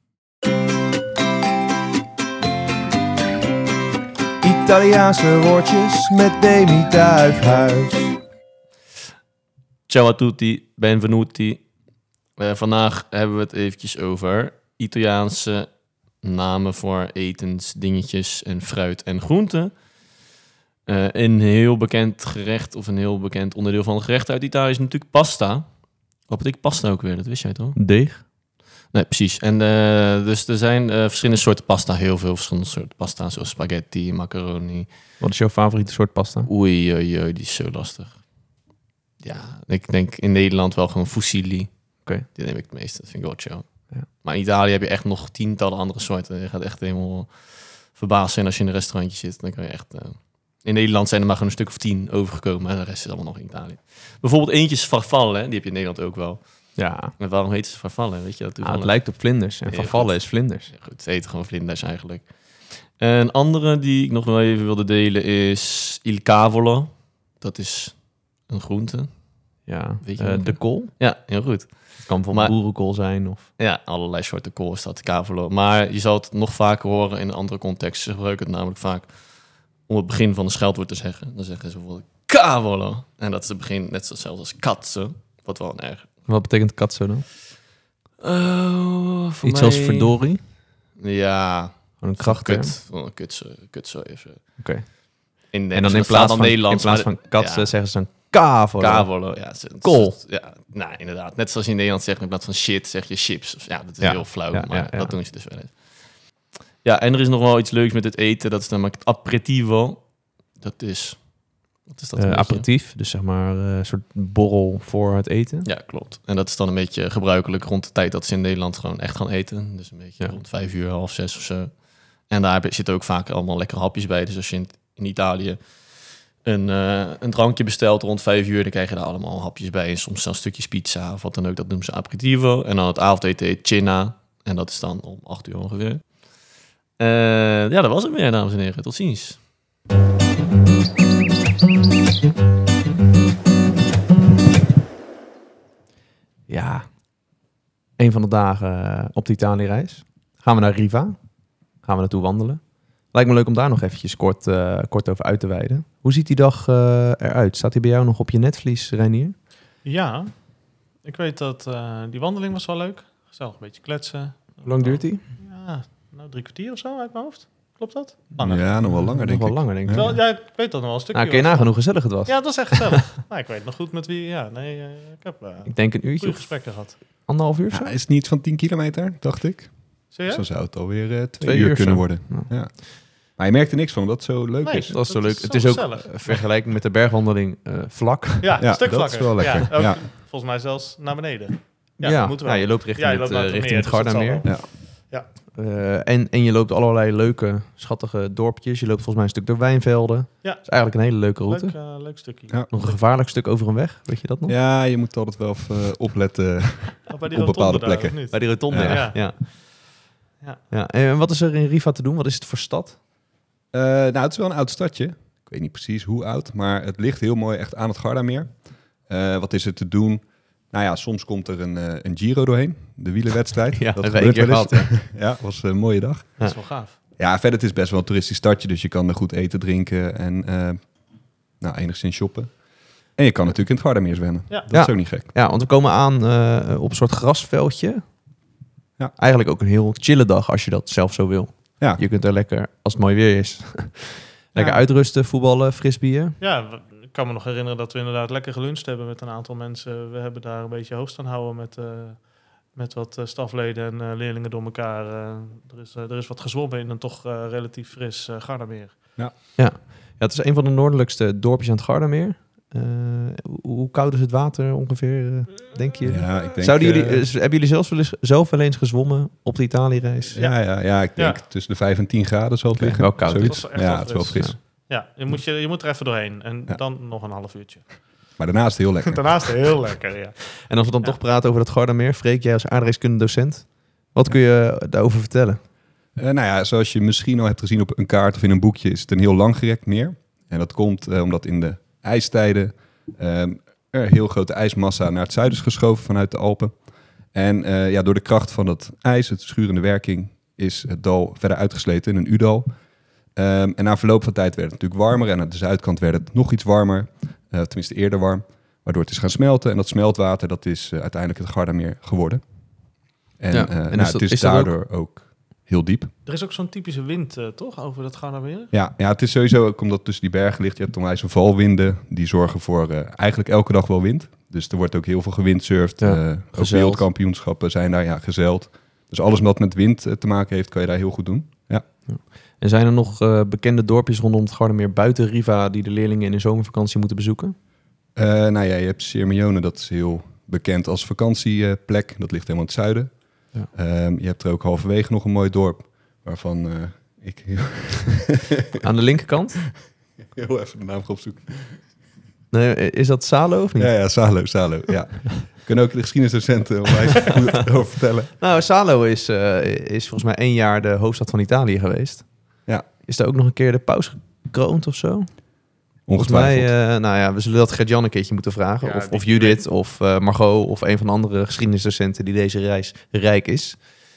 Italiaanse woordjes met Demi Duifhuis. Ciao a tutti, benvenuti. Uh, vandaag hebben we het eventjes over Italiaanse namen voor etens, dingetjes en fruit en groenten. Uh, een heel bekend gerecht of een heel bekend onderdeel van het gerecht uit Italië is natuurlijk pasta. Wat betekent pasta ook weer? Dat wist jij toch? Deeg. Nee, precies. En uh, dus er zijn uh, verschillende soorten pasta. Heel veel verschillende soorten pasta. Zoals spaghetti, macaroni. Wat is jouw favoriete soort pasta? Oei, oei, oei, die is zo lastig. Ja, ik denk in Nederland wel gewoon fusilli. Oké. Die neem ik het meeste. Dat vind ik wel chill. Ja. Maar in Italië heb je echt nog tientallen andere soorten. Je gaat echt helemaal verbaasd zijn als je in een restaurantje zit. Dan kan je echt... Uh... In Nederland zijn er maar gewoon een stuk of tien overgekomen. En de rest is allemaal nog in Italië. Bijvoorbeeld eentje is farfalle. Die heb je in Nederland ook wel. Ja. En waarom heet ze farfalle? Weet je dat? Ah, het lijkt op vlinders. En Ja, vervallen goed. is vlinders. Ja, goed, ze eten gewoon vlinders eigenlijk. Een andere die ik nog wel even wilde delen is il cavolo. Dat is een groente. Ja. Weet je Eh, welke? de kool. Ja, heel goed. Het kan bijvoorbeeld Maar- boerenkool zijn. Of... Ja, allerlei soorten kool staat cavolo. Maar je zal het nog vaker horen in een andere context. Ze gebruiken het namelijk vaak om het begin van een scheldwoord te zeggen. Dan zeggen ze bijvoorbeeld cavolo. En dat is het begin net zoals als katse. Wat wel een erg... Wat betekent katso dan? Oh, voor Iets mij- als verdorie. Ja, Gewoon een krachtterm. kut. Gewoon een kutse, kutse even. Oké. In, En dan in plaats van, in Nederlands, plaats maar- van katsen ja. zeggen ze dan kavolo. Cavolo, ja. het is een Kool. soort- Ja, nou, inderdaad. Net zoals je in Nederland zegt, in plaats van shit zeg je chips. Of- Ja, dat is Ja, heel flauw, ja, maar ja, ja. dat doen ze dus wel eens. Ja, en er is nog wel iets leuks met het eten. Dat is namelijk het aperitivo. Dat is... Wat is dat? Eh, een beetje? aperitief, dus zeg maar eh, een soort borrel voor het eten. Ja, klopt. En dat is dan een beetje gebruikelijk rond de tijd dat ze in Nederland gewoon echt gaan eten. Dus een beetje Ja. rond vijf uur, half zes of zo. En daar heb- zitten ook vaak allemaal lekkere hapjes bij. Dus als je in, in Italië een, eh, een drankje bestelt rond vijf uur, dan krijg je daar allemaal hapjes bij. En soms zelfs stukjes pizza of wat dan ook. Dat noemen ze aperitivo. En dan het avondeten heet cena. En dat is dan om acht uur ongeveer. Eh, ja, dat was het weer, dames en heren. Tot ziens. Ja, een van de dagen eh, op de Italië-reis gaan we naar Riva. Gaan we naartoe wandelen. Lijkt me leuk om daar nog eventjes kort, eh, kort over uit te wijden. Hoe ziet die dag eh, eruit? Staat die bij jou nog op je netvlies, Reinier? Ja, ik weet dat eh, die wandeling was wel leuk. Gezellig een beetje kletsen. Hoe lang duurt die? Ja, nou drie kwartier of zo uit mijn hoofd. Klopt dat? Langer. Ja, nog wel langer, Nog denk wel ik. langer, denk ik. Terwijl, ja, ik weet dat nog wel een stukje. Nou, kun je was. nagaan hoe gezellig het was? Ja, dat was echt gezellig. nou, ik weet nog goed met wie. Ja, nee, eh, ik heb eh Ik denk een uurtje goede of gesprekken gehad. anderhalf uur zo? Ja, is het niet van tien kilometer, dacht ik. Serieus? Dus dan zou het alweer eh, twee, Twee uur, uur kunnen zo. worden. Ja. Ja. Maar je merkt er niks van, omdat het zo leuk Nee. is. Dat is zo Dat leuk. is Het zo is ook gezellig. eh, vergelijking met de bergwandeling eh, vlak. Ja, Ja, een stuk dat vlakker. is wel lekker. Ja, ook, Ja. Volgens mij zelfs naar beneden. Ja, Ja, ja, moet wel. je loopt richting Ja, je het, loopt eh, naar het richting meer, het dus dat zal Gardameer. Ja. Eh, en, en je loopt allerlei leuke, schattige dorpjes. Je loopt volgens mij een stuk door wijnvelden. Ja. Dat is eigenlijk een hele leuke route. Leuk, eh, leuk stukje. Ja. Nog een gevaarlijk stuk over een weg, weet je dat nog? Ja, je moet altijd wel even opletten. Oh, bij die Op bepaalde rotonde daar, plekken. of niet? Bij die rotonde, Ja. ja. Ja. ja. Ja. Ja. En wat is er in Riva te doen? Wat is het voor stad? Eh, nou, het is wel een oud stadje. Ik weet niet precies hoe oud, maar het ligt heel mooi echt aan het Gardameer. Eh, wat is er te doen? Nou ja, soms komt er een, eh, een Giro doorheen, de wielerwedstrijd. Ja, dat hebben we één keer gebeurt wel gehad. eens. Ja, was een mooie dag. Dat is wel gaaf. Ja, verder het is best wel een toeristisch stadje, dus je kan er goed eten, drinken en eh, nou, enigszins shoppen. En je kan natuurlijk in het Gardameer zwemmen. Ja. Dat Ja. is ook niet gek. Ja, want we komen aan eh, op een soort grasveldje. Ja. Eigenlijk ook een heel chille dag als je dat zelf zo wil. Ja, Je kunt er lekker, als het mooi weer is, lekker Ja. uitrusten, voetballen, fris bier. Ja, w- ik kan me nog herinneren dat we inderdaad lekker geluncht hebben met een aantal mensen. We hebben daar een beetje hoogst aan houden met, eh, met wat eh, stafleden en eh, leerlingen door elkaar. Eh, er, is, eh, er is wat gezwommen in een toch eh, relatief fris uh, Gardameer. Ja, het is een van de noordelijkste dorpjes aan het Gardameer. Eh, hoe, hoe koud is het water ongeveer, eh, denk je? ja ik denk... Zouden jullie, eh, eh, hebben jullie zelfs wel eens, zelf wel eens gezwommen op de Italië-reis? ja, ja, ja, ik denk Ja. tussen de vijf en tien graden zal het Oké, liggen. wel koud. Zoiets. Dat is echt Ja, wel het is wel fris. fris. Ja, je moet, je, je moet er even doorheen en Ja. dan nog een half uurtje. Maar daarna is het heel lekker. Daarnaast heel lekker, ja. En als we dan Ja. toch praten over dat Gardameer, Freek, jij als aardrijkskundedocent, wat kun je daarover vertellen? Eh, nou ja, zoals je misschien al hebt gezien op een kaart of in een boekje, is het een heel langgerekt meer. En dat komt eh, omdat in de ijstijden ehm, er heel grote ijsmassa naar het zuiden is geschoven vanuit de Alpen. En eh, ja, door de kracht van dat ijs, het schurende werking, is het dal verder uitgesleten in een U-dal. Ehm, en na verloop van tijd werd het natuurlijk warmer en aan de zuidkant werd het nog iets warmer, eh, tenminste eerder warm, waardoor het is gaan smelten. En dat smeltwater, dat is eh, uiteindelijk het Gardameer geworden. En, Ja, eh, en nou, is dat- het is, is dat ook- daardoor ook heel diep. Er is ook zo'n typische wind, eh, toch, over dat Gardameer? Ja, ja, het is sowieso ook omdat het tussen die bergen ligt. Je hebt onwijs veel valwinden. Die zorgen voor eh, eigenlijk elke dag wel wind. Dus er wordt ook heel veel gewindsurfd. Ja, eh, ook gezeild. wereldkampioenschappen zijn daar, ja, gezeild. Dus alles wat met wind eh, te maken heeft, kan je daar heel goed doen. Ja. En zijn er nog eh, bekende dorpjes rondom het Gardameer buiten Riva die de leerlingen in de zomervakantie moeten bezoeken? Eh, nou ja, je hebt Sirmione, dat is heel bekend als vakantieplek. Dat ligt helemaal in het zuiden. Ja. Ehm, je hebt er ook halverwege nog een mooi dorp, waarvan eh, Ik Aan de linkerkant? heel even de naam gaan opzoeken. Nee, is dat Salo of niet? Ja, ja, Salo, Salo, ja. Kunnen ook de geschiedenisdocenten onwijs goed over vertellen. Nou, Salo is, uh, is volgens mij één jaar de hoofdstad van Italië geweest. Ja. Is daar ook nog een keer de paus gekroond of zo? Volgens Ongetwijfeld. mij, uh, nou ja, we zullen dat Gert-Jan een keertje moeten vragen. Ja, of, die- of Judith, of uh, Margot, of een van de andere geschiedenisdocenten die deze reis rijk is.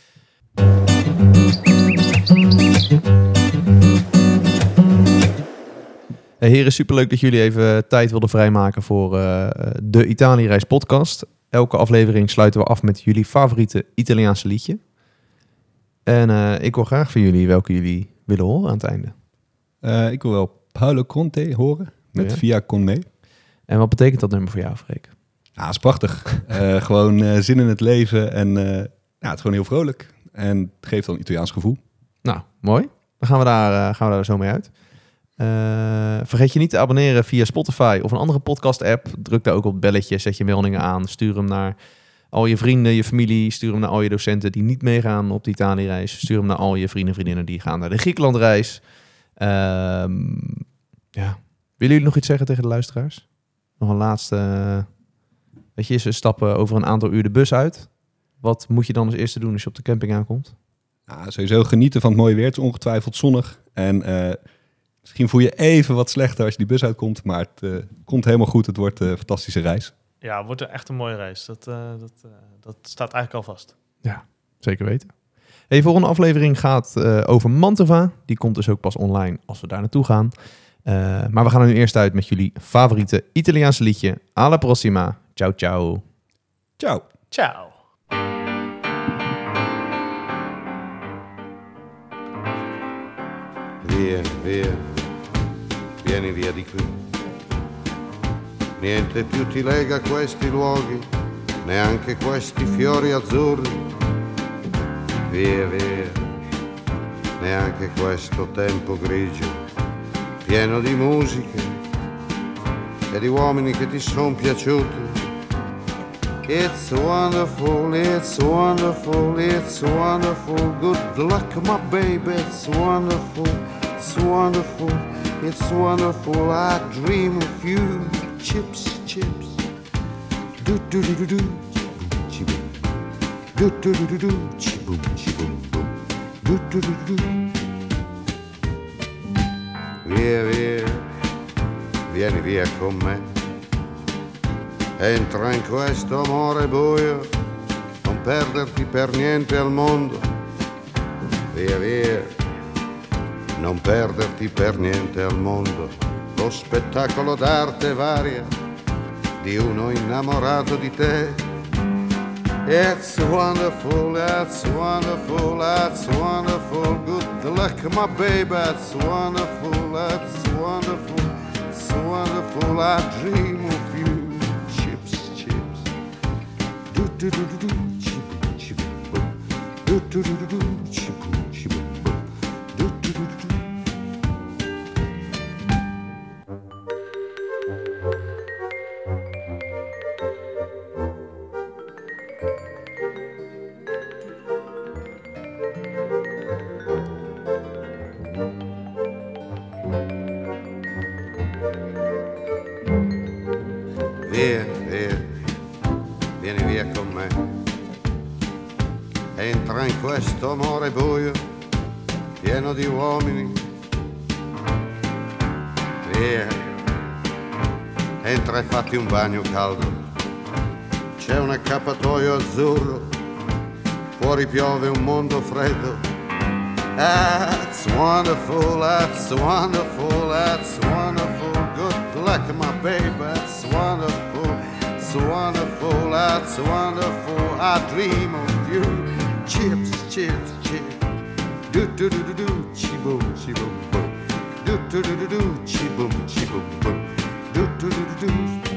Hey, heren, superleuk dat jullie even tijd wilden vrijmaken voor uh, de Italië-reis podcast. Elke aflevering sluiten we af met jullie favoriete Italiaanse liedje. En uh, ik wil graag van jullie welke jullie willen horen aan het einde. Uh, ik wil wel Paolo Conte horen met Ja. Via Con Me. En wat betekent dat nummer voor jou, Freek? Ja, dat is prachtig. Uh, gewoon uh, zin in het leven en uh, ja, het is gewoon heel vrolijk. En het geeft dan een Italiaans gevoel. Nou, mooi. Dan gaan we daar, uh, gaan we daar zo mee uit. Uh, vergeet je niet te abonneren via Spotify of een andere podcast-app. Druk daar ook op het belletje, zet je meldingen aan. Stuur hem naar al je vrienden, je familie. Stuur hem naar al je docenten die niet meegaan op de Italië-reis. Stuur hem naar al je vrienden en vriendinnen die gaan naar de Griekenland-reis. Uh, ja. Willen jullie nog iets zeggen tegen de luisteraars? Nog een laatste... Uh, weet je, ze stappen over een aantal uur de bus uit. Wat moet je dan als eerste doen als je op de camping aankomt? Ja, sowieso genieten van het mooie weer. Het is ongetwijfeld zonnig. En uh, misschien voel je even wat slechter als je die bus uitkomt. Maar het uh, komt helemaal goed. Het wordt een fantastische reis. Ja, het wordt echt een mooie reis. Dat, uh, dat, uh, dat staat eigenlijk al vast. Ja, zeker weten. Hey, de volgende aflevering gaat uh, over Mantova. Die komt dus ook pas online als we daar naartoe gaan. Uh, maar we gaan er nu eerst uit met jullie favoriete Italiaanse liedje. Alla prossima. Ciao, ciao. Ciao. Ciao. Vieni, via, vieni via di qui. Niente più ti lega a questi luoghi, neanche questi fiori azzurri. Via, via, neanche questo tempo grigio, pieno di musiche e di uomini che ti son piaciuti. It's wonderful, it's wonderful, it's wonderful. Good luck, my baby, it's wonderful, it's wonderful, it's wonderful. I dream of you, chips, chips. Do do do do do, chiboom, do do do do do, chiboom, chiboom, boom, do do do do do. Via, via, vieni via con me. Entra in questo amore buio, non perderti per niente al mondo. Via, via, non perderti per niente al mondo. Lo spettacolo d'arte varia di uno innamorato di te. It's wonderful, it's wonderful, it's wonderful. Good luck, my baby, it's wonderful, it's wonderful, it's wonderful. I dream of you. Do do do do, chiboom, chiboom, boom. Do do do do do, chiboom, chiboom, boom. Do do do do do. Via, via, vieni via con me. Entra in questo amore buio, pieno di uomini. Via, entra e fatti un bagno caldo. C'è un accappatoio azzurro, fuori piove un mondo freddo. That's wonderful, that's wonderful, that's wonderful. Good luck, my baby, that's wonderful, it's wonderful, that's wonderful. I dream of you. Chips, chips, chips. Do do do do do, chiboom, chiboom, boom. Do do do do do, chiboom, chiboom, boom. Do do do do do.